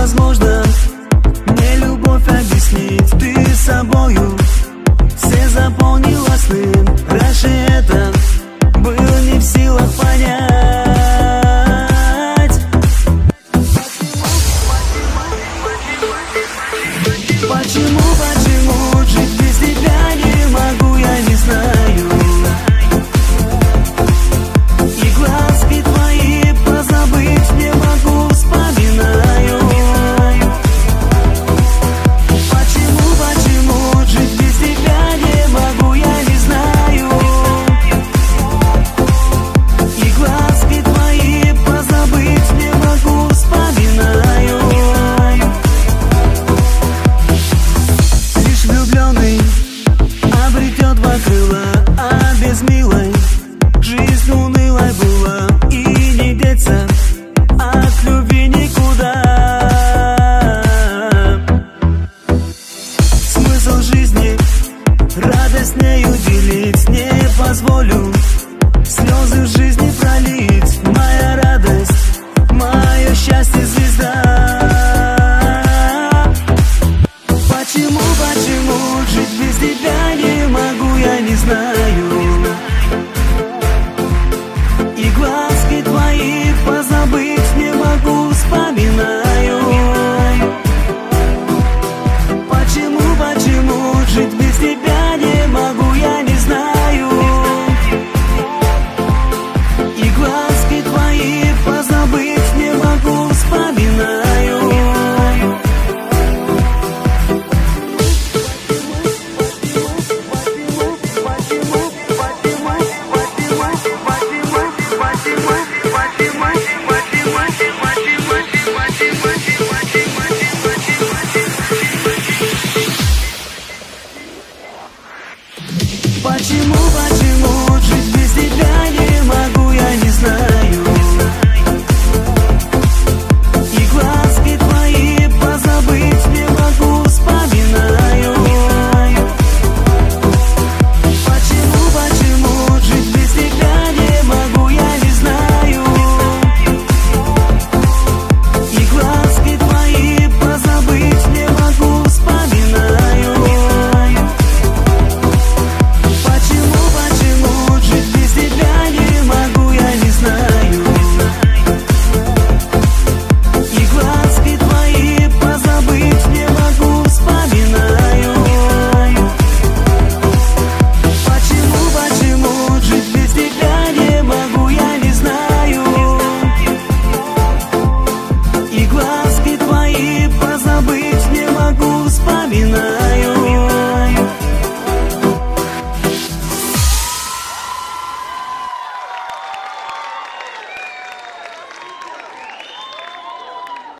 невозможно мне любовь объяснить. Ты собою все заполнила сны. Раньше это было не в силах понять. Почему жить без тебя не могу, я не знаю. И глазки твои позабыть не могу, вспоминаю. Почему жить без тебя не могу, я не знаю. И глазки твои позабыть не могу, вспоминаю. Лишь влюбленный обретет два крыла, а без милой жизнь унылой была. И не деться от любви никуда. Смысл жизни радость нею делить. Не позволю слезы в жизни пролить. Моя радость, мое счастье, звезда. Почему жить без тебя не могу, я не знаю. И глазки твои позабыть не могу, вспоминаю. Почему жить без тебя не могу, я не знаю. И глазки твои позабыть не могу, вспоминаю. Почему